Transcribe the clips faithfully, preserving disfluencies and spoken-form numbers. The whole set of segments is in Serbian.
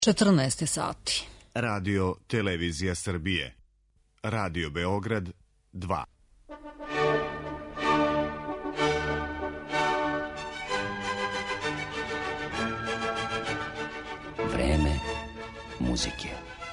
četrnaest sati. Radio Televizija Srbije. Radio Beograd dva. Vreme muzike.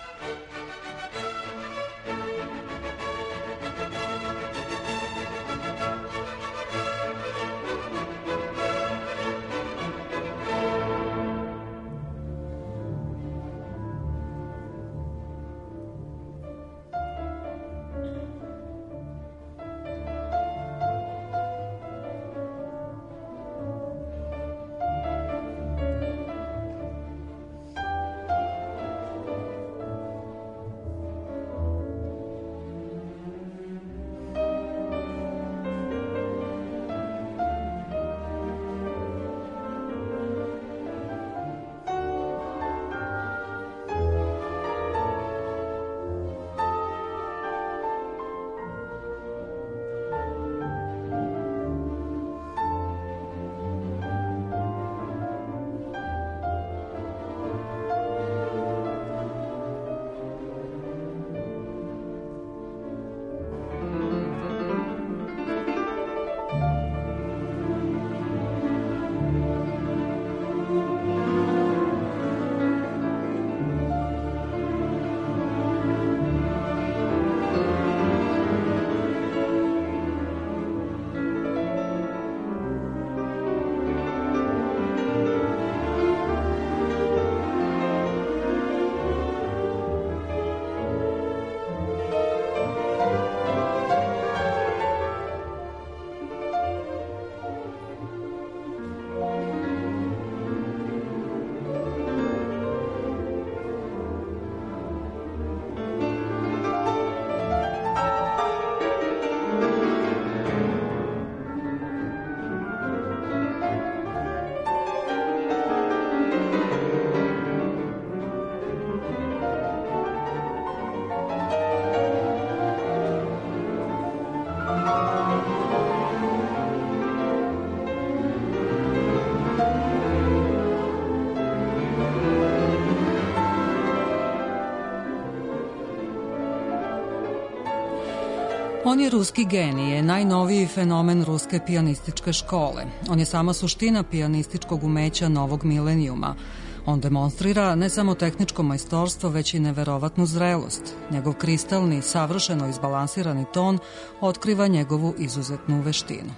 On je ruski genije, najnoviji fenomen ruske pijanističke škole. On je sama suština pijanističkog umeća novog milenijuma. On demonstrira ne samo tehničko majstorstvo, već i neverovatnu zrelost. Njegov kristalni, savršeno izbalansirani ton otkriva njegovu izuzetnu veštinu.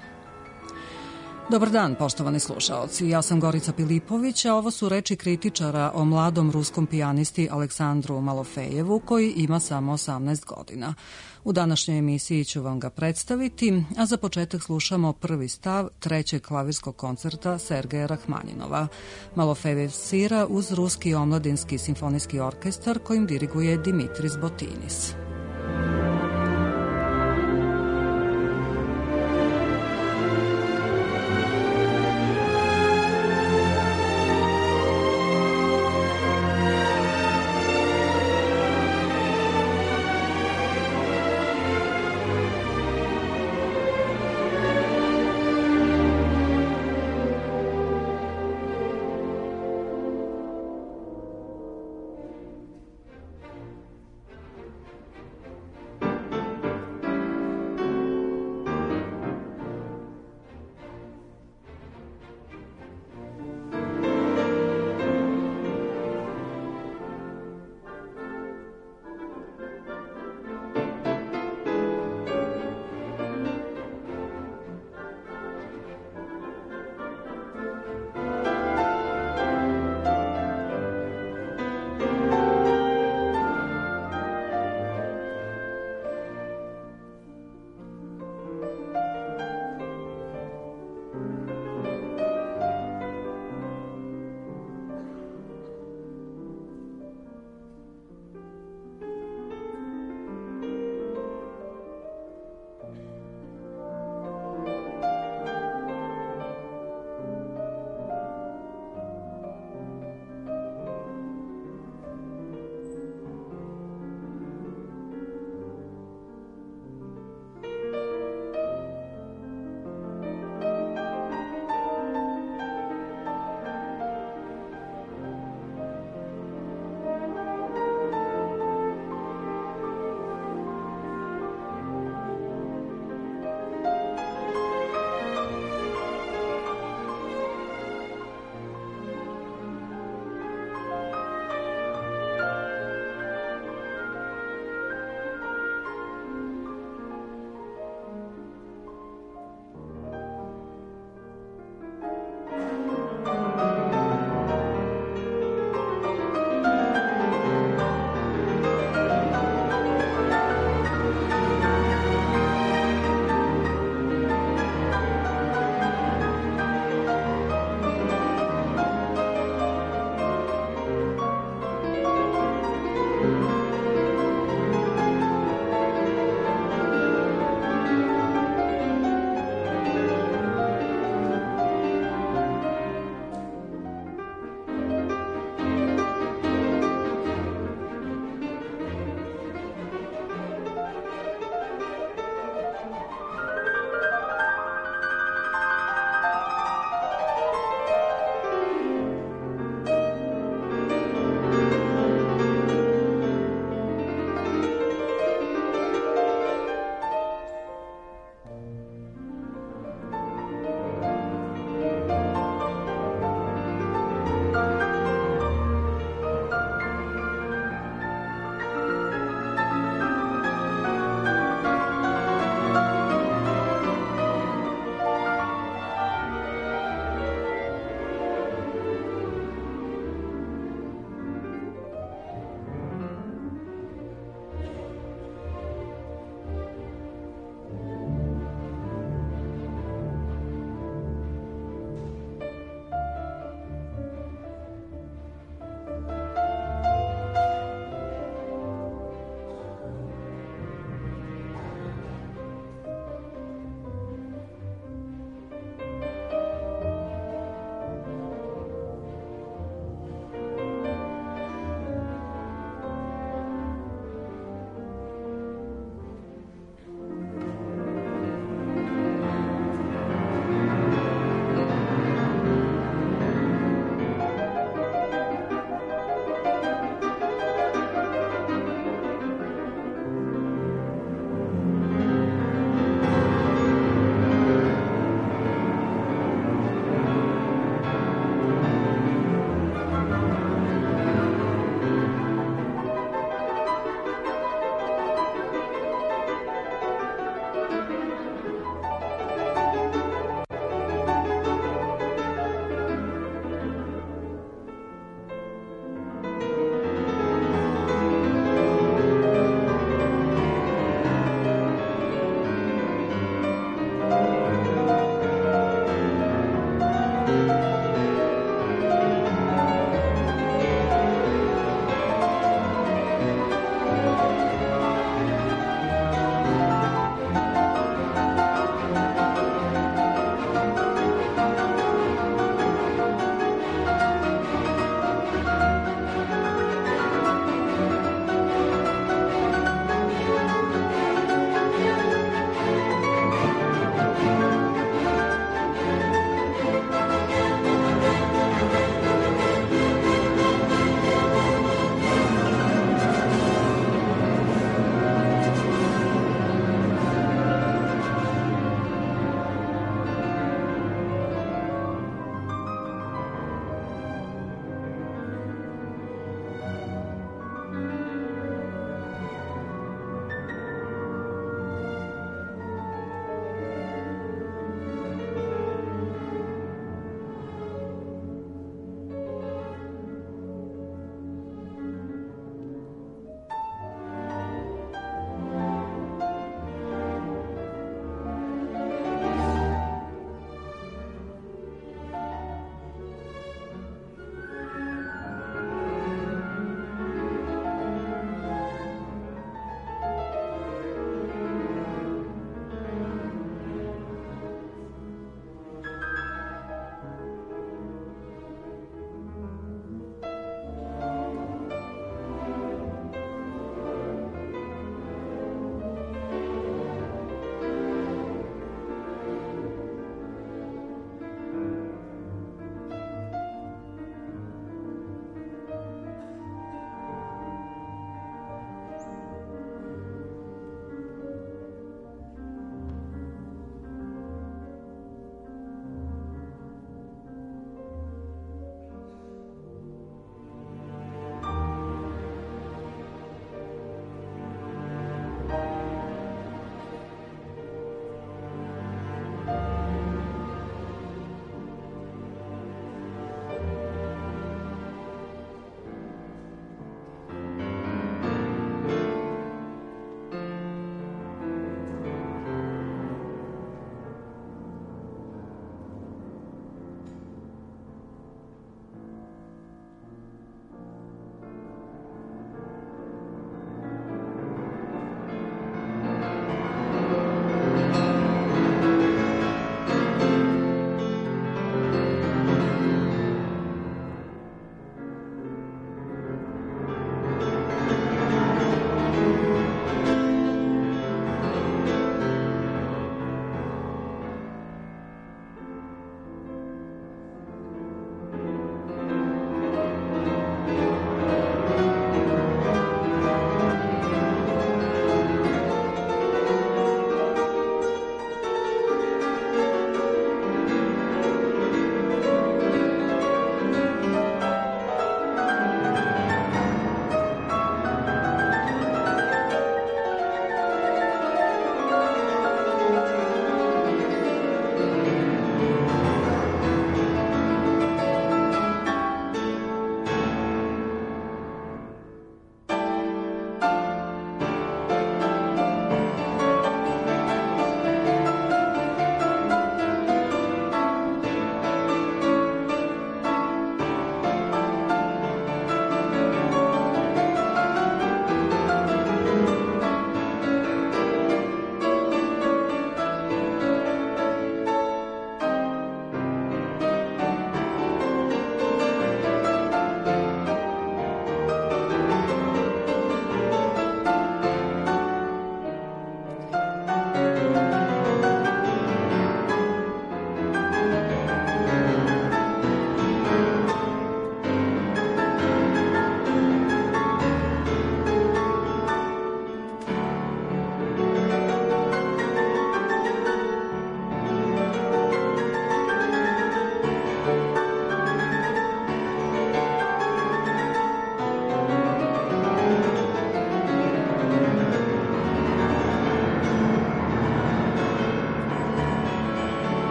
Dobar dan, poštovani slušaoci. Ja sam Gorica Pilipović, a ovo su reči kritičara o mladom ruskom pijanisti Aleksandru Malofejevu, koji ima samo osamnaest godina. U današnjoj emisiji ću vam ga predstaviti, a za početak slušamo prvi stav trećeg klavirskog koncerta Sergeja Rahmaninova. Malofejev svira uz Ruski omladinski simfonijski orkestar kojim diriguje Dimitris Botinis.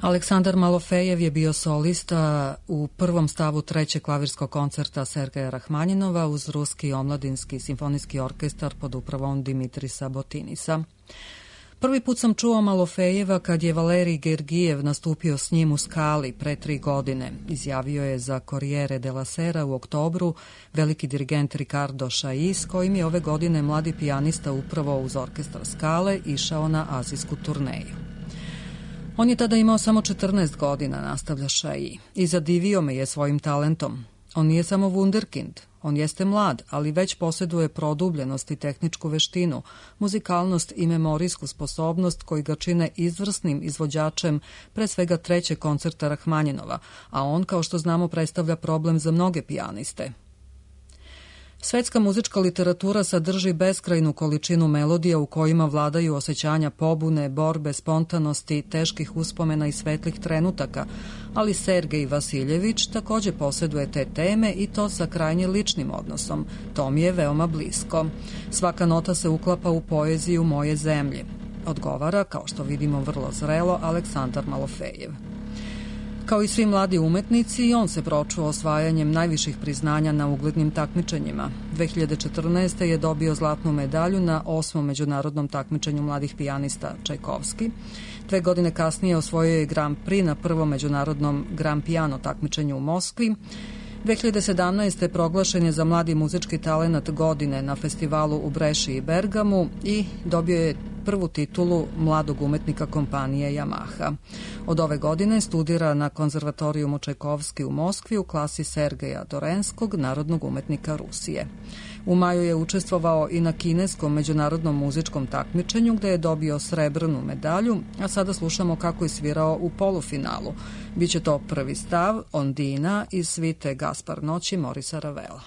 Aleksandar Malofejev je bio solista u prvom stavu trećeg klavirskog koncerta Sergeja Rahmanjinova uz Ruski omladinski simfonijski orkestar pod upravom Dimitrisa Botinisa. Prvi put sam čuo Malofejeva kad je Valerij Gergijev nastupio s njim u Skali pre tri godine. Izjavio je za Corriere della Sera u oktobru veliki dirigent Riccardo Chailly, s kojim je ove godine mladi pijanista upravo uz orkestar Skale išao na azijsku turneju. On je tada imao samo četrnaest godina, nastavlja Chailly, i zadivio me je svojim talentom. On nije samo wunderkind, on jeste mlad, ali već posjeduje produbljenost i tehničku veštinu, muzikalnost i memorijsku sposobnost koji ga čine izvrsnim izvođačem pre svega trećeg koncerta Rahmanjinova, a on, kao što znamo, predstavlja problem za mnoge pijaniste. Svetska muzička literatura sadrži beskrajnu količinu melodija u kojima vladaju osjećanja pobune, borbe, spontanosti, teških uspomena i svetlih trenutaka, ali Sergej Vasiljević takođe posjeduje te teme i to sa krajnje ličnim odnosom. To mi je veoma blisko. Svaka nota se uklapa u poeziju moje zemlje. Odgovara, kao što vidimo vrlo zrelo, Aleksandar Malofejev. Kao i svi mladi umetnici, on se pročuo osvajanjem najviših priznanja na uglednim takmičenjima. dve hiljade četrnaeste. je dobio zlatnu medalju na osmom međunarodnom takmičenju mladih pijanista Čajkovski. Dve godine kasnije osvojio je Grand Prix na prvom međunarodnom Grand Piano takmičenju u Moskvi. dve hiljade sedamnaeste. proglašen je za mladi muzički talenat godine na festivalu u Breši i Bergamu i dobio je prvu titulu mladog umetnika kompanije Yamaha. Od ove godine studira na konzervatorijumu Čajkovski u Moskvi u klasi Sergeja Dorenskog, narodnog umetnika Rusije. U maju je učestvovao i na kineskom međunarodnom muzičkom takmičenju gde je dobio srebrnu medalju, a sada slušamo kako je svirao u polufinalu. Biće to prvi stav Ondina iz svite Gaspar noći Morisa Ravela.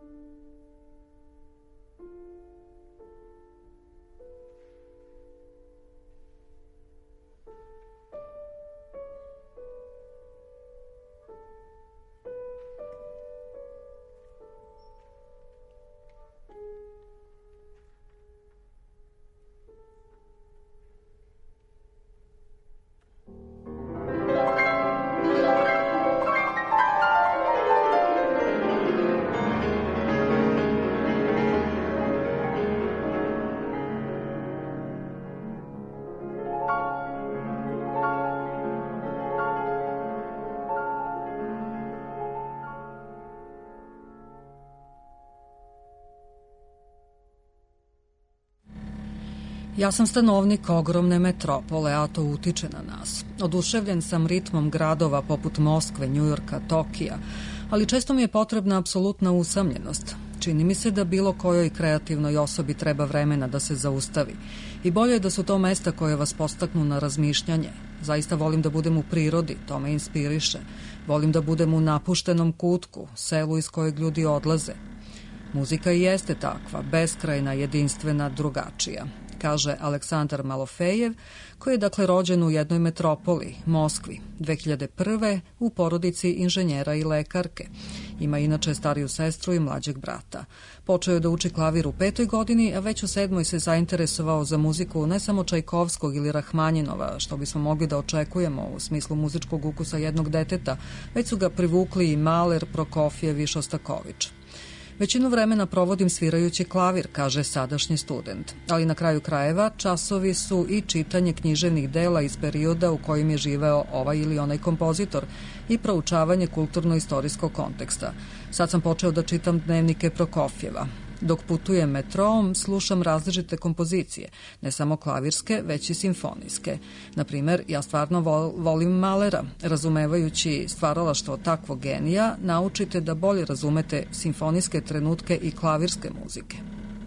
Ja sam stanovnik ogromne metropole, a to utiče na nas. Oduševljen sam ritmom gradova poput Moskve, Njujorka, Tokija, ali često mi je potrebna apsolutna usamljenost. Čini mi se da bilo kojoj kreativnoj osobi treba vremena da se zaustavi. I bolje je da su to mesta koje vas postaknu na razmišljanje. Zaista volim da budem u prirodi, to me inspiriše. Volim da budem u napuštenom kutku, selu iz kojeg ljudi odlaze. Muzika i jeste takva, beskrajna, jedinstvena, drugačija, kaže Aleksandar Malofejev, koji je dakle rođen u jednoj metropoli, Moskvi, dve hiljade prve u porodici inženjera i lekarke. Ima inače stariju sestru i mlađeg brata. Počeo je da uči klavir u petoj godini, a već u sedmoj se zainteresovao za muziku ne samo Čajkovskog ili Rahmanjinova, što bismo mogli da očekujemo u smislu muzičkog ukusa jednog deteta, već su ga privukli i Maler, Prokofjev i Šostakovič. Većinu vremena provodim svirajući klavir, kaže sadašnji student, ali na kraju krajeva časovi su i čitanje književnih dela iz perioda u kojim je živeo ovaj ili onaj kompozitor i proučavanje kulturno-istorijskog konteksta. Sad sam počeo da čitam dnevnike Prokofjeva. Dok putujem metroom, slušam različite kompozicije, ne samo klavirske, već i simfonijske. Naprimer, ja stvarno volim Malera. Razumevajući stvaralaštvo takvog genija, naučite da bolje razumete simfonijske trenutke i klavirske muzike.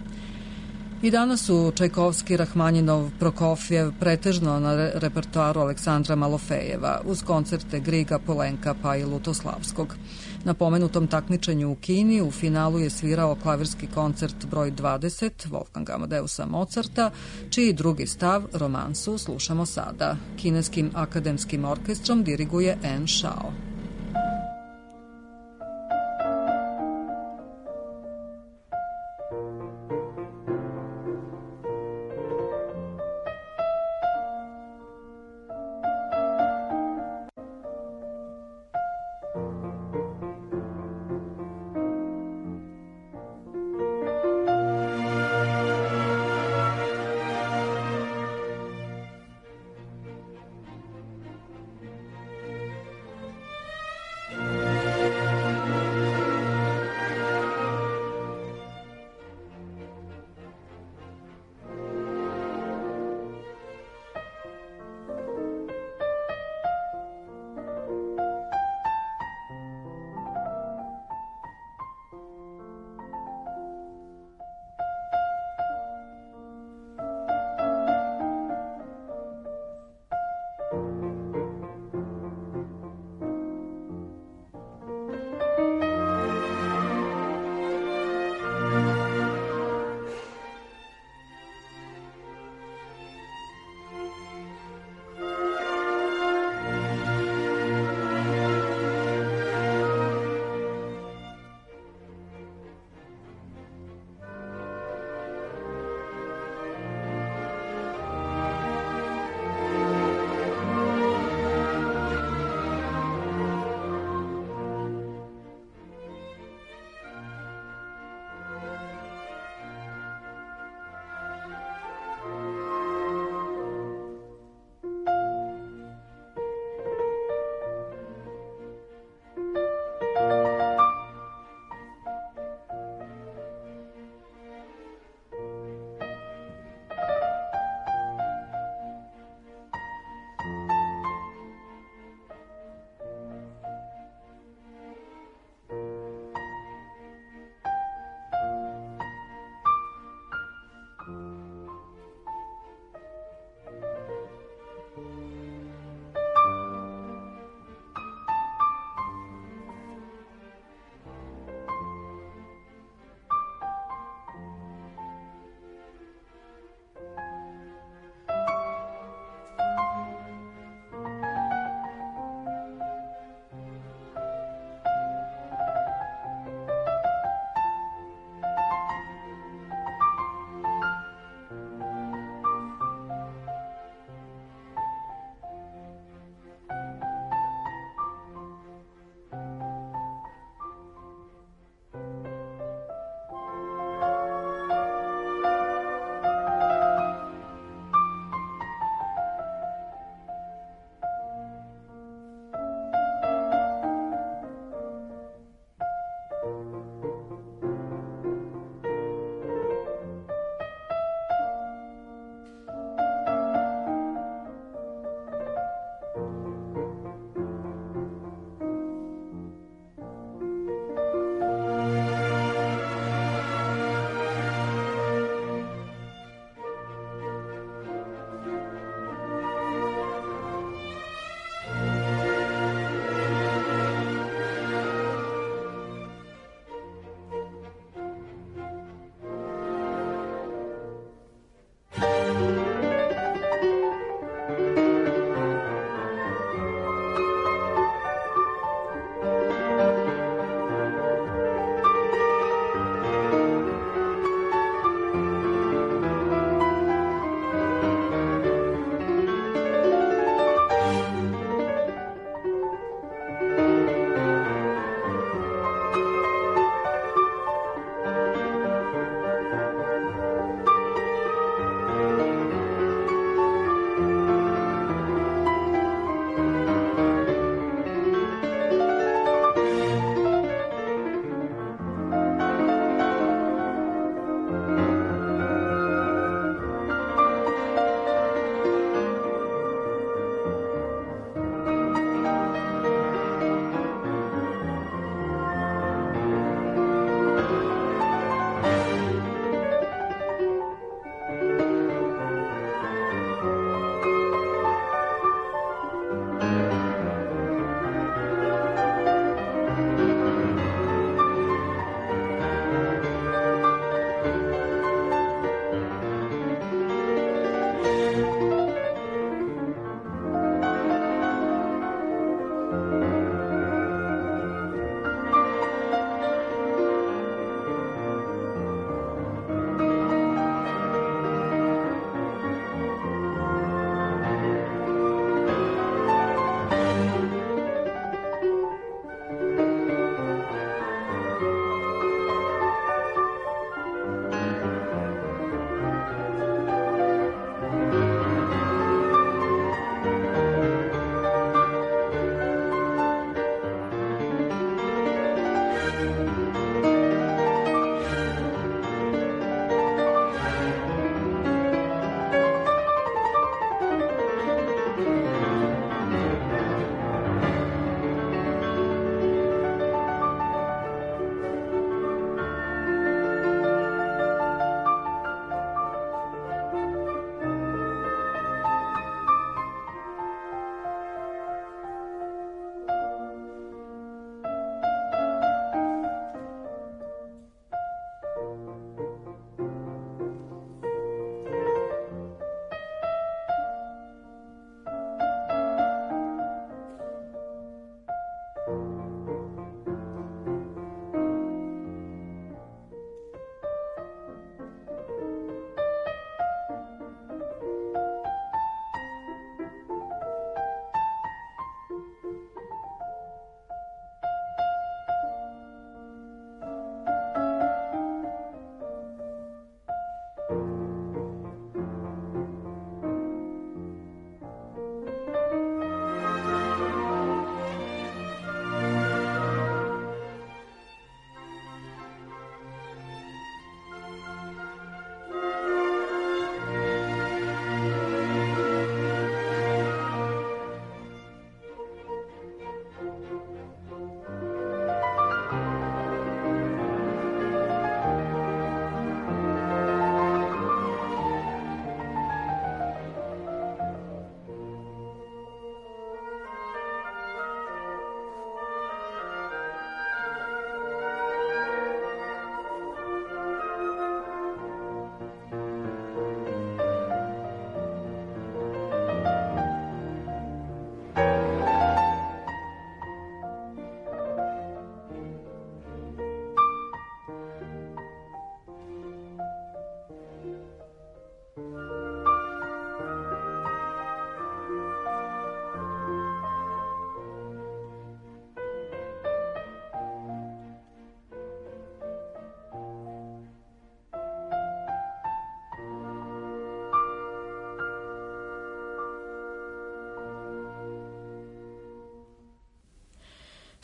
I danas su Čajkovski, Rahmanjinov, Prokofjev pretežno na repertoaru Aleksandra Malofejeva, uz koncerte Griga, Polenka pa i Lutoslavskog. Na pomenutom takmičenju u Kini u finalu je svirao klavirski koncert broj dvadeset Wolfganga Amadeusa Mozarta, čiji drugi stav, romansu, slušamo sada. Kineskim akademskim orkestrom diriguje En Shao.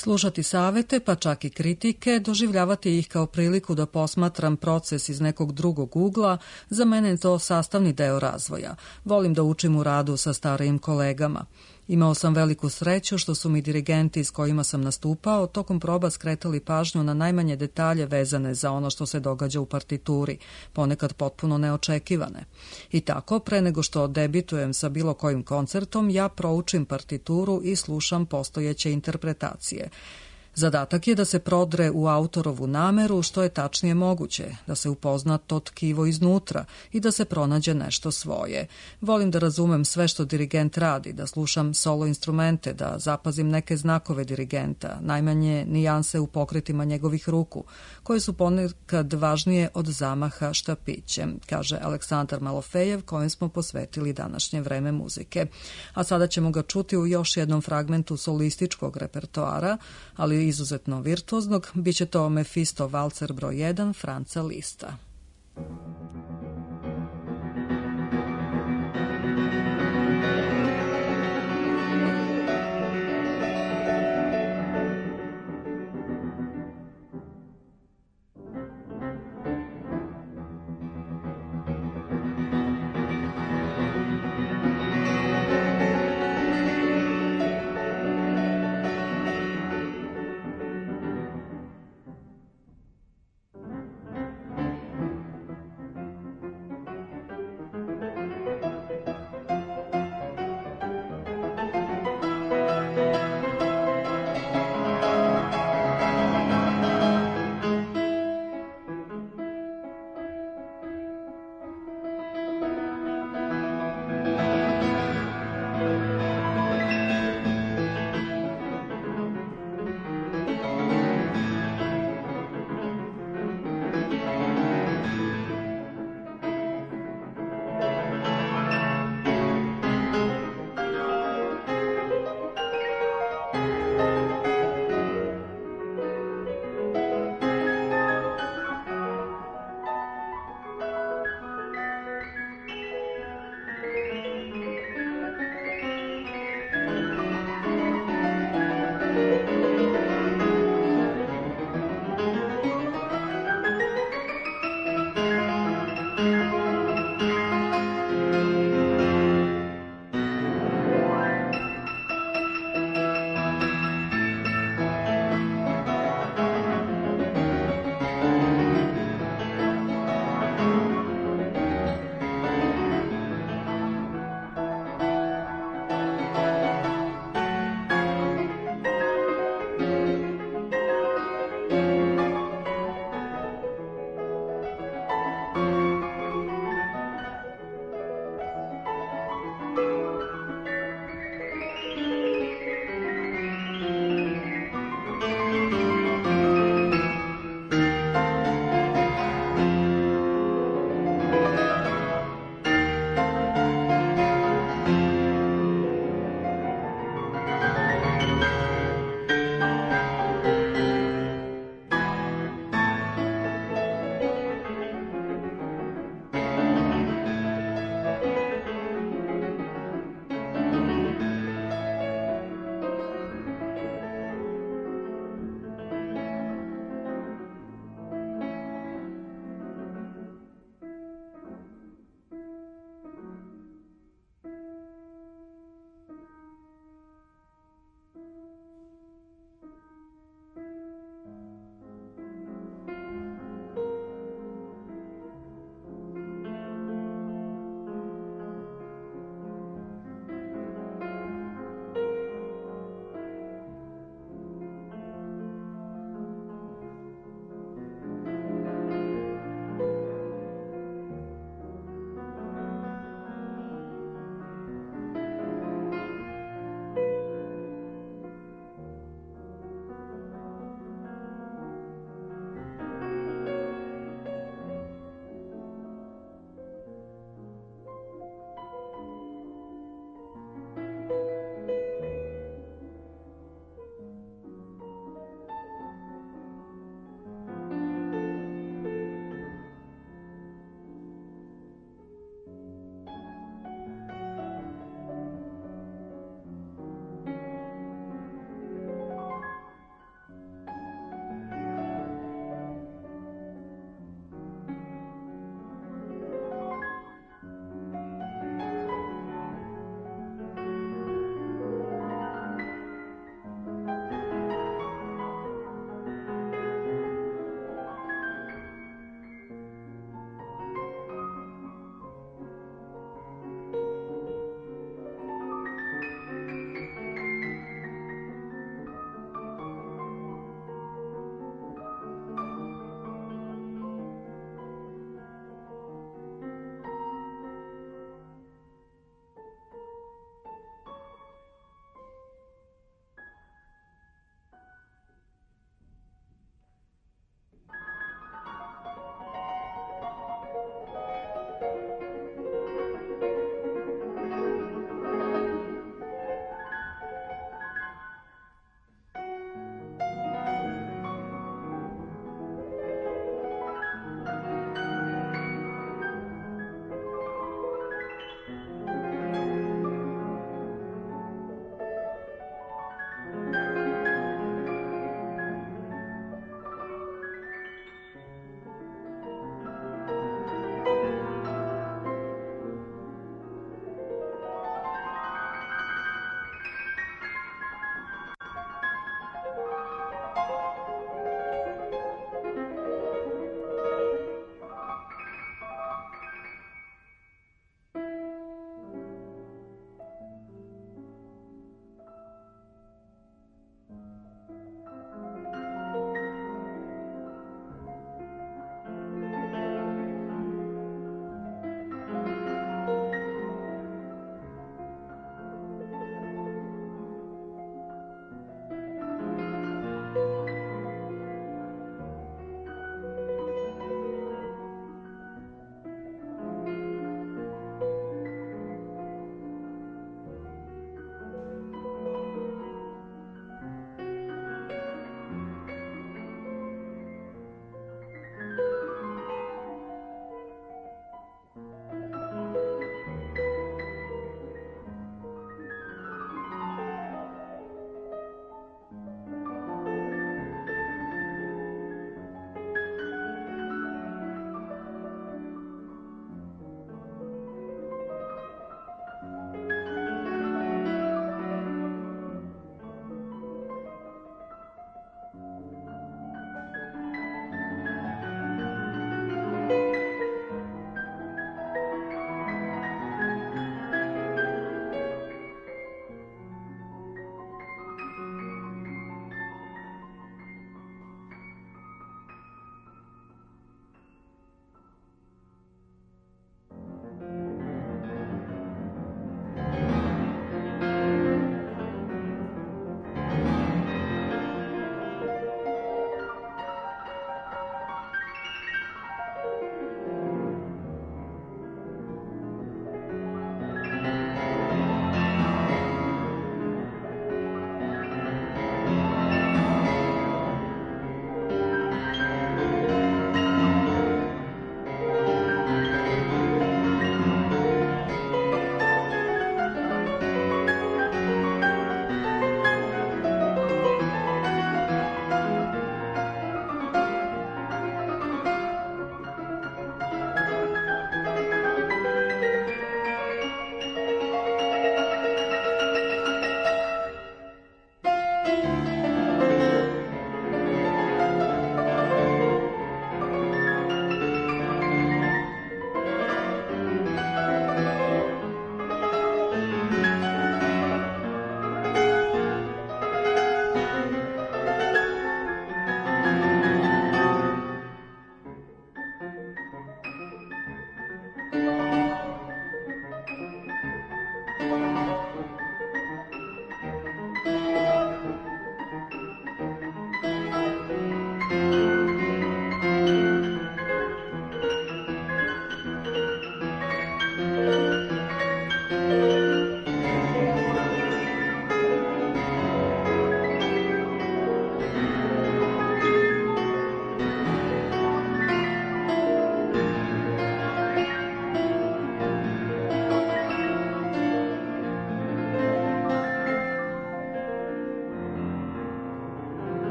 Slušati savete, pa čak i kritike, doživljavati ih kao priliku da posmatram proces iz nekog drugog ugla, za mene je to sastavni deo razvoja. Volim da učim u radu sa starijim kolegama. Imao sam veliku sreću što su mi dirigenti s kojima sam nastupao tokom proba skretali pažnju na najmanje detalje vezane za ono što se događa u partituri, ponekad potpuno neočekivane. I tako, pre nego što debitujem sa bilo kojim koncertom, ja proučim partituru i slušam postojeće interpretacije. Zadatak je da se prodre u autorovu nameru što je tačnije moguće, da se upozna to tkivo iznutra i da se pronađe nešto svoje. Volim da razumem sve što dirigent radi, da slušam solo instrumente, da zapazim neke znakove dirigenta, najmanje nijanse u pokretima njegovih ruku, koje su ponekad važnije od zamaha štapićem, kaže Aleksandar Malofejev, kojem smo posvetili današnje vreme muzike. A sada ćemo ga čuti u još jednom fragmentu solističkog repertoara, ali izuzetno virtuoznog, bit će to Mefisto valcer broj jedan Franca Lista.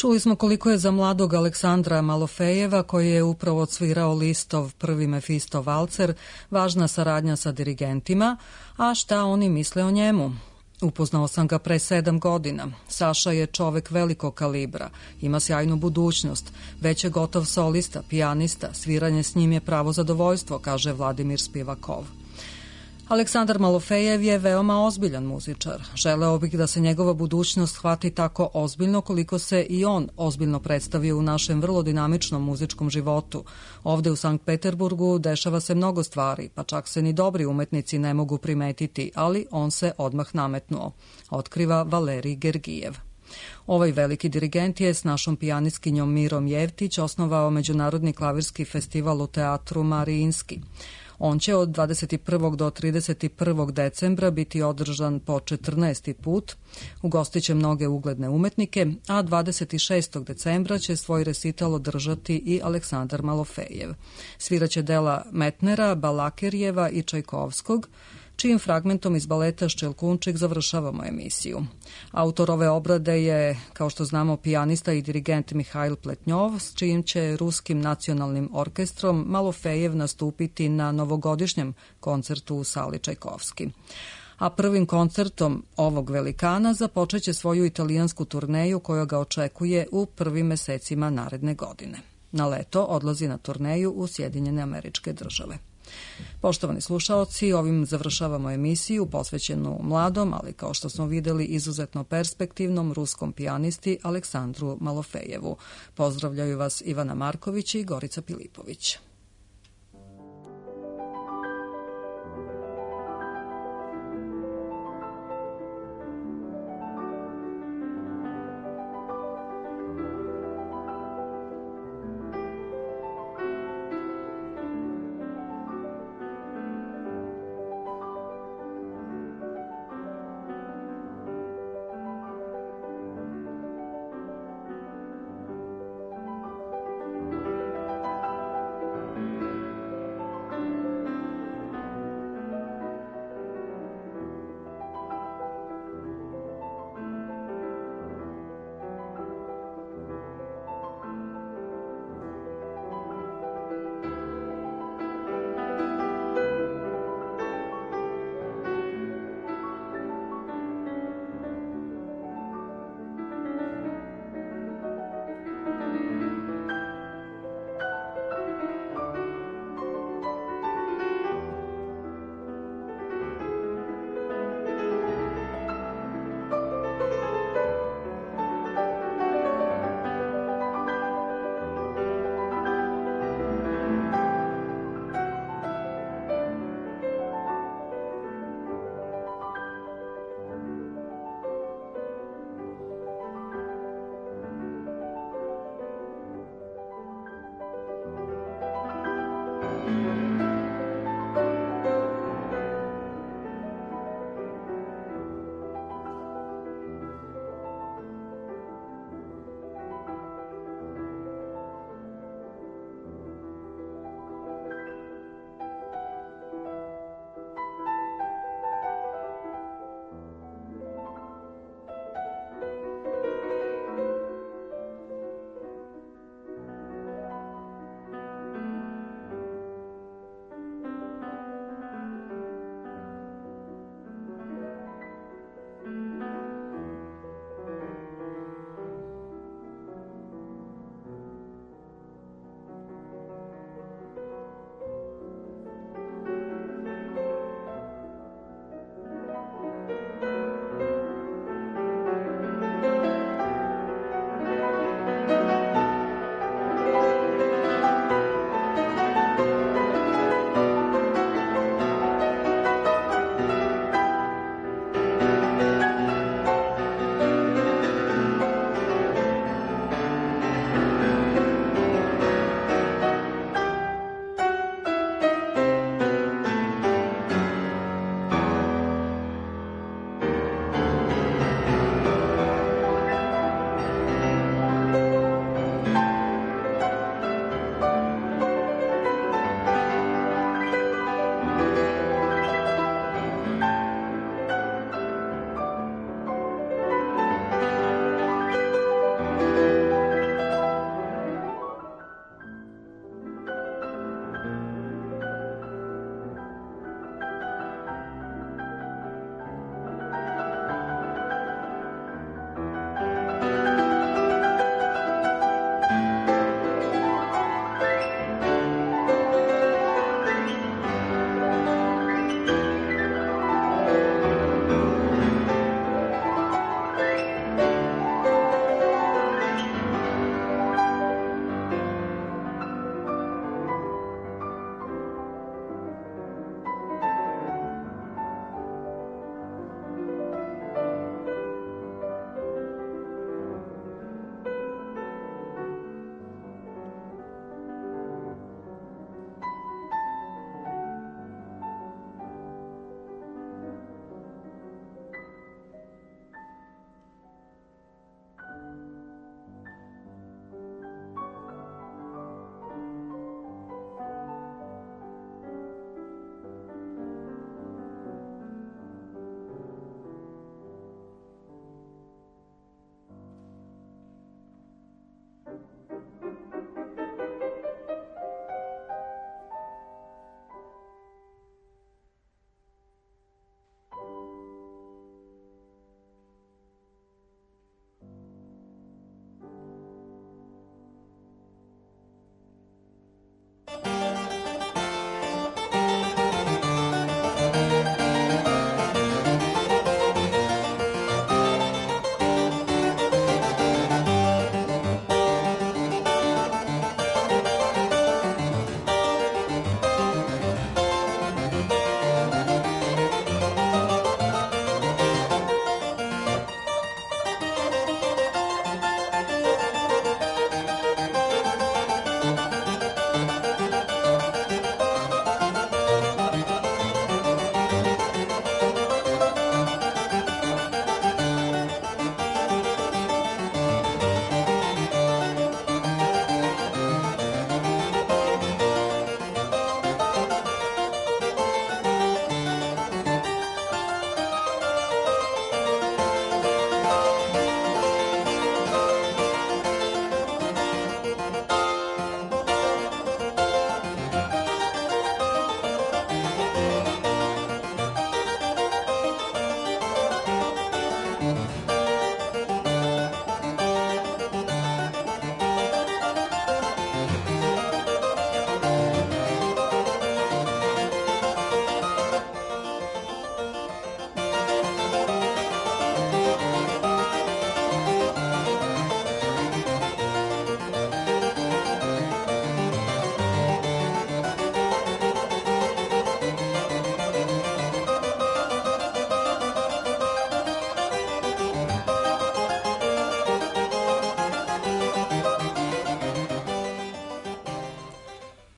Čuli smo koliko je za mladog Aleksandra Malofejeva, koji je upravo odsvirao Listov prvi Mefisto valcer, važna saradnja sa dirigentima, a šta oni misle o njemu. Upoznao sam ga pre sedam godina. Saša je čovek velikog kalibra, ima sjajnu budućnost, već je gotov solista, pijanista, sviranje s njim je pravo zadovoljstvo, kaže Vladimir Spivakov. Aleksandar Malofejev je veoma ozbiljan muzičar. Želeo bih da se njegova budućnost hvati tako ozbiljno koliko se i on ozbiljno predstavio u našem vrlo dinamičnom muzičkom životu. Ovde u Sankt Peterburgu dešava se mnogo stvari, pa čak se ni dobri umetnici ne mogu primetiti, ali on se odmah nametnuo, otkriva Valerij Gergijev. Ovaj veliki dirigent je s našom pijanistkinjom Mirom Jevtić osnovao Međunarodni klavirski festival u teatru Marijinski. On će od dvadeset prvog do trideset prvog decembra biti održan po četrnaesti put, ugostiće mnoge ugledne umetnike, a dvadeset šestog decembra će svoj resital održati i Aleksandar Malofejev. Sviraće dela Metnera, Balakerjeva i Čajkovskog, čijim fragmentom iz baleta Ščelkunčik završavamo emisiju. Autor ove obrade je, kao što znamo, pijanista i dirigent Mihajl Pletnjov, s čijim će Ruskim nacionalnim orkestrom Malofejev nastupiti na novogodišnjem koncertu u sali Čajkovski. A prvim koncertom ovog velikana započeće svoju italijansku turneju koja ga očekuje u prvim mesecima naredne godine. Na leto odlazi na turneju u Sjedinjene Američke Države. Poštovani slušaoci, ovim završavamo emisiju posvećenu mladom, ali kao što smo videli izuzetno perspektivnom ruskom pijanisti Aleksandru Malofejevu. Pozdravljaju vas Ivana Marković i Gorica Pilipović.